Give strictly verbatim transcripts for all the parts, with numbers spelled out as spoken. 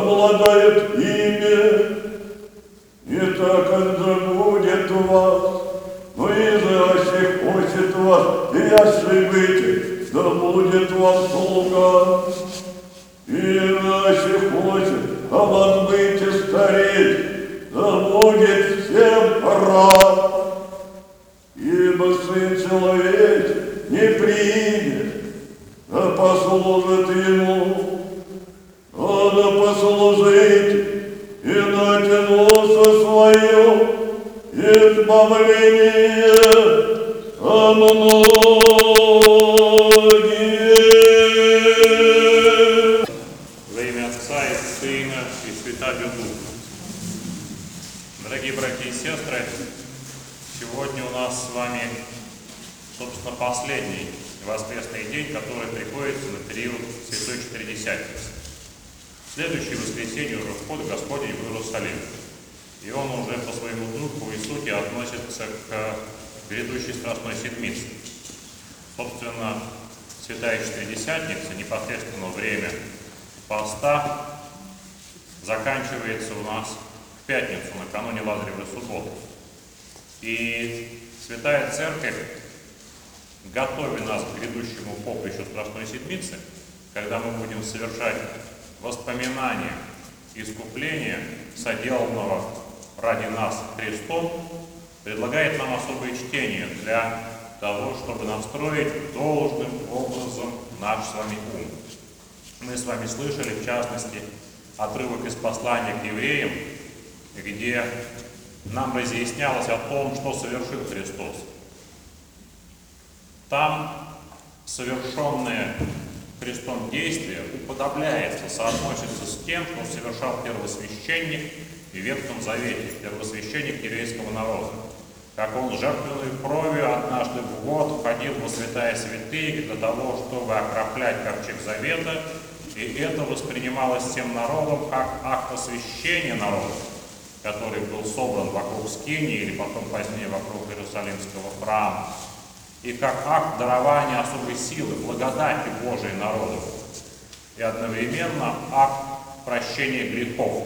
обладает ими. И так он будет у вас, но если хочет вас, и если быть, да будет вам слуга. И если хочет, а вас быть и стареть, да будет всем раб. Ибо Сын Человек не приидет, а послужит Ему, а да послужить и натянулся свое избавление о многих. Во имя Отца и Сына и Святаго Духа. Дорогие братья и сестры, сегодня у нас с вами, собственно, последний воскресный день, который приходится на период Святой Четыредесятницы. Следующее воскресенье уже вход Господень в Иерусалим. И он уже по своему духу и сути относится к грядущей Страстной Седмице. Собственно, Святая Четыредесятница, непосредственно время поста, заканчивается у нас в пятницу, накануне Лазаревой субботы. И Святая Церковь, готовя нас к грядущему поприщу Страстной Седмицы, когда мы будем совершать воспоминания искупления, соделанного ради нас Христом, предлагает нам особое чтение для того, чтобы настроить должным образом наш с вами ум. Мы с вами слышали, в частности, отрывок из послания к евреям, где нам разъяснялось о том, что совершил Христос. Там совершенное Христом действие уподобляется, соотносится с тем, что совершал первосвященник в Ветхом Завете, первосвященник еврейского народа. Как он жертвенной кровью однажды в год входил во святая святых для того, чтобы окроплять ковчег Завета, и это воспринималось всем народом как акт освящения народа, который был собран вокруг скинии или потом позднее вокруг Иерусалимского храма, и как акт дарования особой силы, благодати Божией народу, и одновременно акт прощения грехов.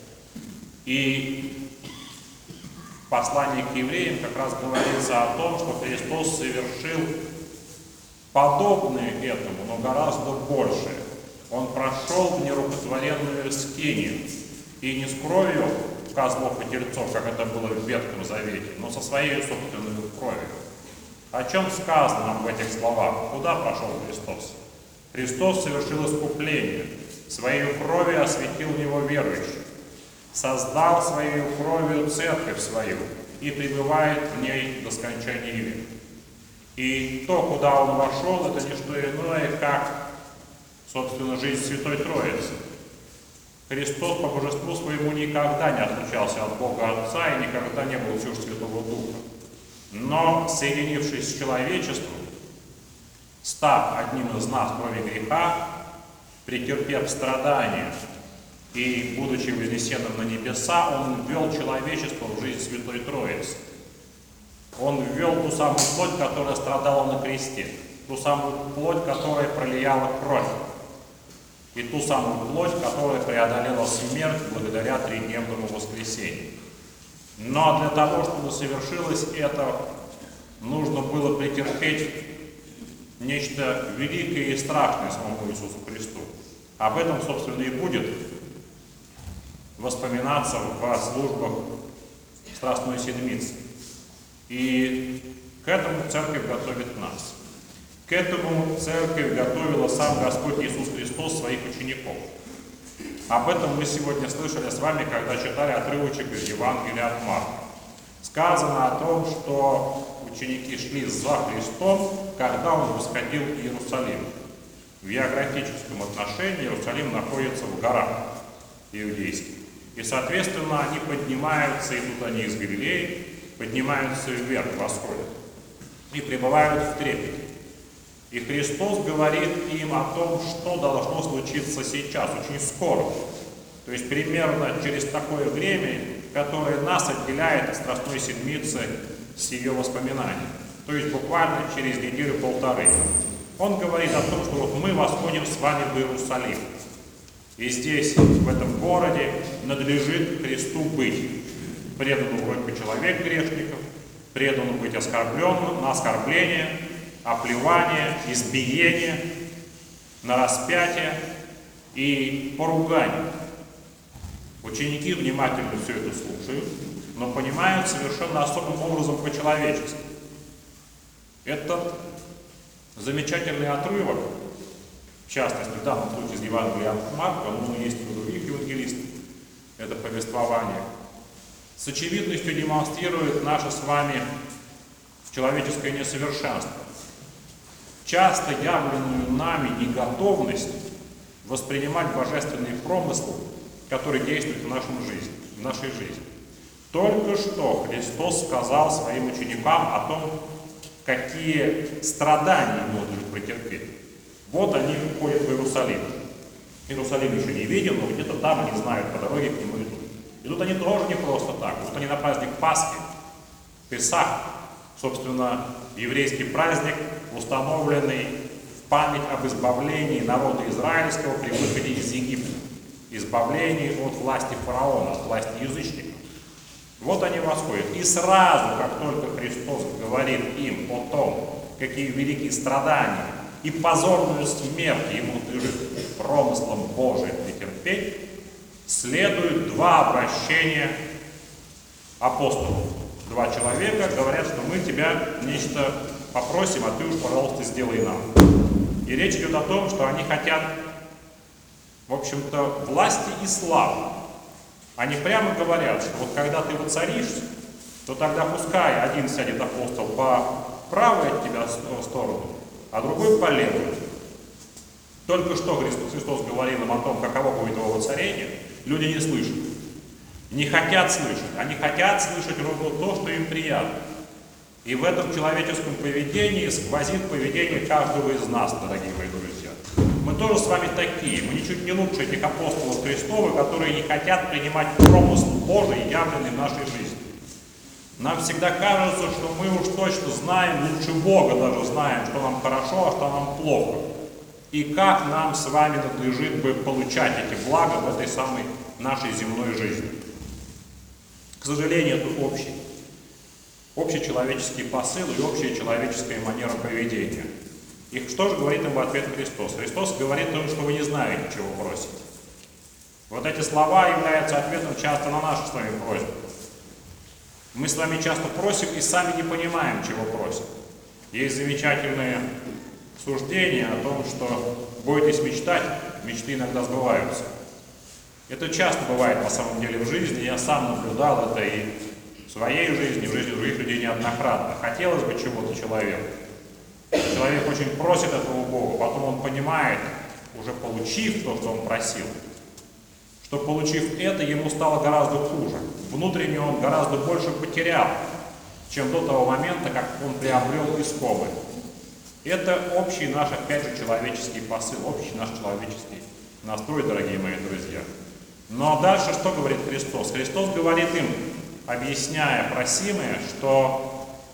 И в послании к евреям как раз говорится о том, что Христос совершил подобное этому, но гораздо большее. Он прошел в нерукотворенную скинию, и не с кровью козлов и тельцов, как это было в Ветхом Завете, но со своей собственной кровью. О чем сказано нам в этих словах? Куда прошел Христос? Христос совершил искупление, своей кровью осветил в него верующих, создал своей кровью церковь свою и пребывает в ней до скончания века. И то, куда он вошел, это не что иное, как, собственно, жизнь Святой Троицы. Христос по божеству своему никогда не отличался от Бога Отца и никогда не был чужд Святого Духа. Но, соединившись с человечеством, став одним из нас крови греха, претерпев страдания и, будучи вознесенным на небеса, он ввел человечество в жизнь Святой Троицы. Он ввел ту самую плоть, которая страдала на кресте, ту самую плоть, которая пролияла кровь, и ту самую плоть, которая преодолела смерть благодаря тридневному воскресению. Но для того, чтобы совершилось это, нужно было претерпеть нечто великое и страшное самому Иисусу Христу. Об этом, собственно, и будет воспоминаться в службах Страстной Седмицы. И к этому Церковь готовит нас. К этому Церковь готовила сам Господь Иисус Христос своих учеников. Об этом мы сегодня слышали с вами, когда читали отрывочек из Евангелия от Марка. Сказано о том, что ученики шли за Христом, когда Он восходил в Иерусалим. В географическом отношении Иерусалим находится в горах иудейских. И, соответственно, они поднимаются, идут они из Галилеи, поднимаются вверх, восходят, и пребывают в трепете. И Христос говорит им о том, что должно случиться сейчас, очень скоро. То есть примерно через такое время, которое нас отделяет от Страстной Седмицы с ее воспоминаний. То есть буквально через неделю-полторы. Он говорит о том, что вот мы восходим с вами в Иерусалим. И здесь, в этом городе, надлежит Христу быть преданным вроде бы человек грешников, преданным быть оскорбленным, на оскорбление, оплевание, избиение, на распятие и поругание. Ученики внимательно все это слушают, но понимают совершенно особым образом по-человечески. Этот замечательный отрывок, в частности, в данном случае из Евангелия от Марка, но есть и у других евангелистов, это повествование, с очевидностью демонстрирует наше с вами человеческое несовершенство, часто явленную нами неготовность воспринимать божественные промыслы, которые действуют в, нашем жизни, в нашей жизни. Только что Христос сказал своим ученикам о том, какие страдания ему нужно претерпеть. Вот они ходят в Иерусалим. Иерусалим еще не виден, но где-то там они знают, по дороге к нему идут. Идут они тоже не просто так. Идут они на праздник Пасхи, Песах, собственно, еврейский праздник, установленный в память об избавлении народа израильского при выходе из Египта, избавлении от власти фараона, от власти язычников. Вот они восходят. И сразу, как только Христос говорит им о том, какие великие страдания и позорную смерть ему надлежит промыслом Божиим претерпеть, следуют два обращения апостолов. Два человека говорят, что мы тебя нечто попросим, а ты уж, пожалуйста, сделай нам. И речь идет о том, что они хотят, в общем-то, власти и славы. Они прямо говорят, что вот когда ты воцаришься, то тогда пускай один сядет апостол по правой от тебя сторону, а другой по левой. Только что Христос говорил им о том, каково будет его воцарение, люди не слышат. Не хотят слышать. Они хотят слышать ровно то, что им приятно. И в этом человеческом поведении сквозит поведение каждого из нас, дорогие мои друзья. Мы тоже с вами такие. Мы ничуть не лучше этих апостолов Христовых, которые не хотят принимать промысл Божий, явленный в нашей жизни. Нам всегда кажется, что мы уж точно знаем, лучше Бога даже знаем, что нам хорошо, а что нам плохо. И как нам с вами надлежит бы получать эти блага в этой самой нашей земной жизни. К сожалению, это общий. Общечеловеческий посыл и общая человеческая манера поведения. И что же говорит им в ответ Христос? Христос говорит им, что вы не знаете, чего просите. Вот эти слова являются ответом часто на наши с вами просьбы. Мы с вами часто просим и сами не понимаем, чего просим. Есть замечательные суждения о том, что бойтесь мечтать, мечты иногда сбываются. Это часто бывает на самом деле в жизни, я сам наблюдал это и в своей жизни, в жизни других людей неоднократно. Хотелось бы чего-то человеку. Человек очень просит этого у Бога, потом он понимает, уже получив то, что он просил, что получив это, ему стало гораздо хуже. Внутренне он гораздо больше потерял, чем до того момента, как он приобрел искомое. Это общий наш, опять же, человеческий посыл, общий наш человеческий настрой, дорогие мои друзья. Но дальше что говорит Христос? Христос говорит им, объясняя просимое, что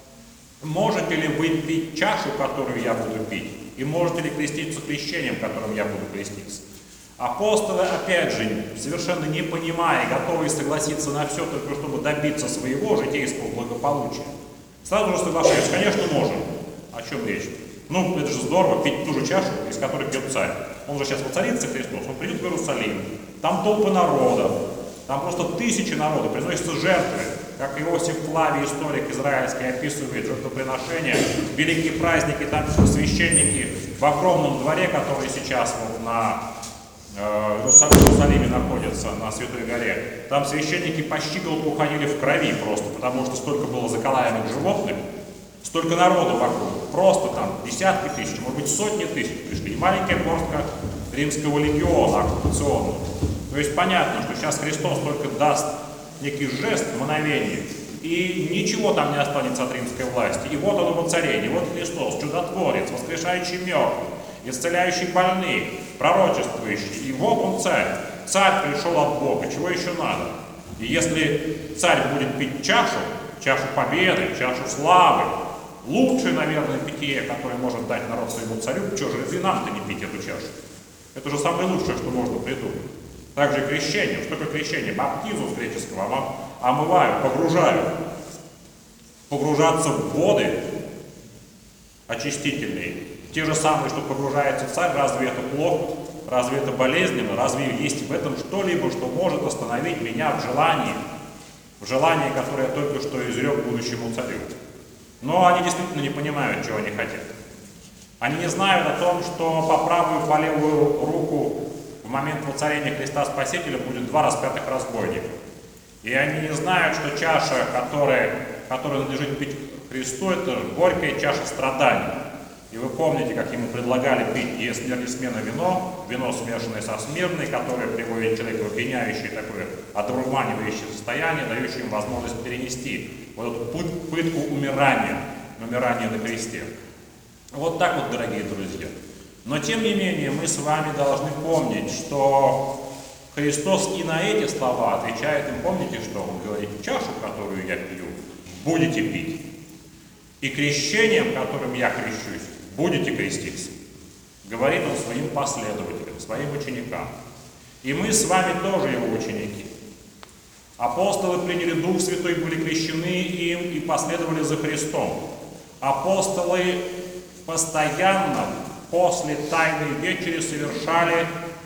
можете ли вы пить чашу, которую я буду пить, и можете ли креститься крещением, которым я буду креститься? Апостолы, опять же, совершенно не понимая, готовые согласиться на все, только чтобы добиться своего житейского благополучия, сразу же соглашаются, конечно, можем. О чем речь? Ну, это же здорово, пить ту же чашу, из которой пьет царь. Он же сейчас воцарится, Христос, он придет в Иерусалим, там толпы народа, там просто тысячи народа, приносятся жертвы, как Иосиф Флавий, историк израильский, описывает жертвоприношения, великие праздники, там священники в огромном дворе, который сейчас вот на э, Иерусалиме находится, на Святой горе. Там священники по щиколотку ходили в крови просто, потому что столько было заколаемых животных, столько народу вокруг, просто там десятки тысяч, может быть сотни тысяч пришли, и маленькая горстка римского легиона оккупационного. То есть понятно, что сейчас Христос только даст некий жест, мгновение, и ничего там не останется от римской власти. И вот он воцарение, вот Христос, чудотворец, воскрешающий мертвых, исцеляющий больных, пророчествующий. И вот он царь. Царь пришел от Бога, чего еще надо? И если царь будет пить чашу, чашу победы, чашу славы, лучшее, наверное, питье, которое может дать народ своему царю, что же и нам-то не пить эту чашу? Это же самое лучшее, что можно придумать. Также крещение. Что такое крещение? Баптизу с греческого. Ом- Омываю, погружаю. Погружаться в воды очистительные. Те же самые, что погружается царь. Разве это плохо? Разве это болезненно? Разве есть в этом что-либо, что может остановить меня в желании? В желании, которое я только что изрек будущему царю. Но они действительно не понимают, чего они хотят. Они не знают о том, что по правую и по левую руку в момент воцарения Христа Спасителя будет два распятых разбойника. И они не знают, что чаша, которая, которую надлежит пить Христу, это горькая чаша страданий. И вы помните, как ему предлагали пить и смерть и смена вино, вино, смешанное со смирной, которое приводит человека в опьяняющее такое одурманивающее состояние, дающее им возможность перенести вот эту пытку умирания, умирания на кресте. Вот так вот, дорогие друзья. Но тем не менее, мы с вами должны помнить, что Христос и на эти слова отвечает им. Помните, что Он говорит? Чашу, которую я пью, будете пить. И крещением, которым я крещусь, будете креститься. Говорит Он своим последователям, своим ученикам. И мы с вами тоже Его ученики. Апостолы приняли Дух Святой, были крещены им и последовали за Христом. Апостолы постоянно после Тайной Вечери совершали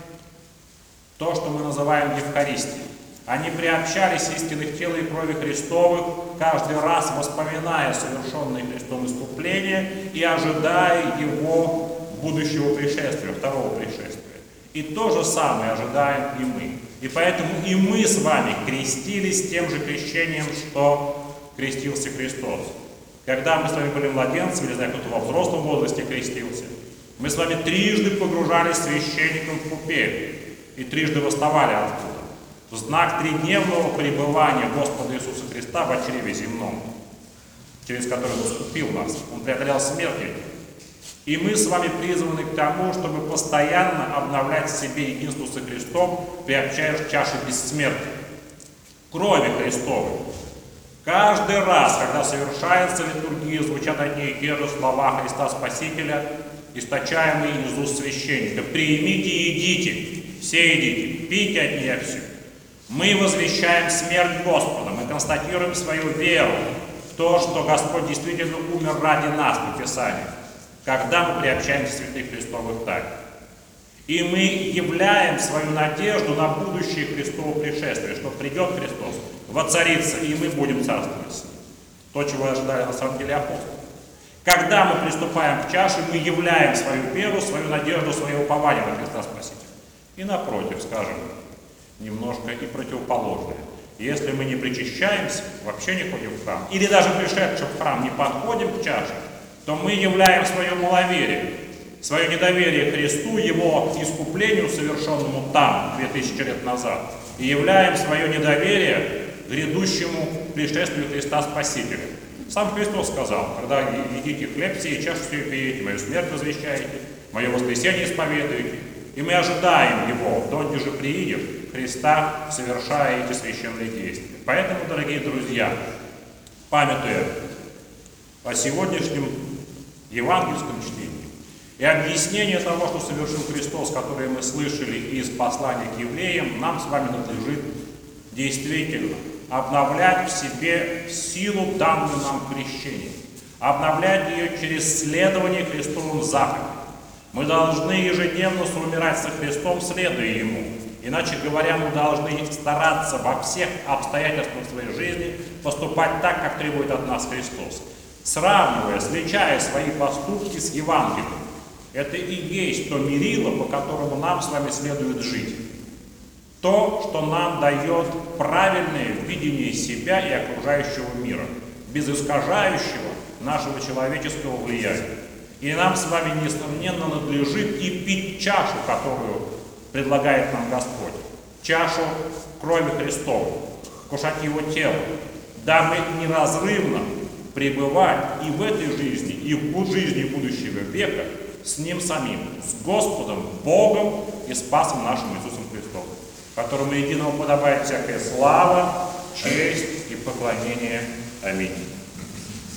то, что мы называем Евхаристией. Они приобщались истинных тела и крови Христовых, каждый раз воспоминая совершенное Христом искупление и ожидая Его будущего пришествия, второго пришествия. И то же самое ожидаем и мы. И поэтому и мы с вами крестились тем же крещением, что крестился Христос. Когда мы с вами были младенцами, или знаю, кто-то во взрослом возрасте крестился, мы с вами трижды погружались священником в купель и трижды восставали оттуда. В знак тридневного пребывания Господа Иисуса Христа в чреве земном, через который Он искупил нас. Он преодолел смерть. И мы с вами призваны к тому, чтобы постоянно обновлять в себе единство со Христом, приобщаясь к чаше бессмертия, крови Христовой. Каждый раз, когда совершается литургия, звучат одни и те же слова Христа Спасителя, источаемые из уст священника. «Примите и едите, все едите, пейте от нее все». Мы возвещаем смерть Господа, мы констатируем свою веру в то, что Господь действительно умер ради нас по Писанию, когда мы приобщаемся к святых Христовых тайн. И мы являем свою надежду на будущее Христово пришествие, что придет Христос, воцарится, и мы будем царствовать с Ним. То, чего ожидали на самом деле апостолы. Когда мы приступаем к чаше, мы являем свою веру, свою надежду, свое упование на Христа Спасителя. И напротив, скажем, немножко и противоположное. Если мы не причащаемся, вообще не ходим в храм, или даже пришедши в храм не подходим к чаше, то мы являем свое маловерие, свое недоверие Христу, Его искуплению, совершенному там, две тысячи лет назад, и являем свое недоверие грядущему пришествию Христа Спасителя. Сам Христос сказал: когда едите хлеб сей, чашу сию пьете, мою смерть возвещаете, мое воскресение исповедуете. И мы ожидаем Его, донde же приидет Христа, совершая эти священные действия. Поэтому, дорогие друзья, памятуя о сегодняшнем евангельском чтении и объяснении того, что совершил Христос, которое мы слышали из послания к евреям, нам с вами надлежит действительно обновлять в себе силу, данную нам в крещении, обновлять ее через следование Христовым заповедям. Мы должны ежедневно соумирать со Христом, следуя Ему. Иначе говоря, мы должны стараться во всех обстоятельствах своей жизни поступать так, как требует от нас Христос, сравнивая, сличая свои поступки с Евангелием. Это и есть то мерило, по которому нам с вами следует жить. То, что нам дает правильное видение себя и окружающего мира, без искажающего нашего человеческого влияния. И нам с вами, несомненно, надлежит и пить чашу, которую предлагает нам Господь. Чашу крови Христовой, кушать Его тело, дабы неразрывно пребывать и в этой жизни, и в жизни будущего века с Ним самим, с Господом, Богом и Спасом нашим Иисусом Христом, которому единого подобает всякая слава, честь и поклонение. Аминь.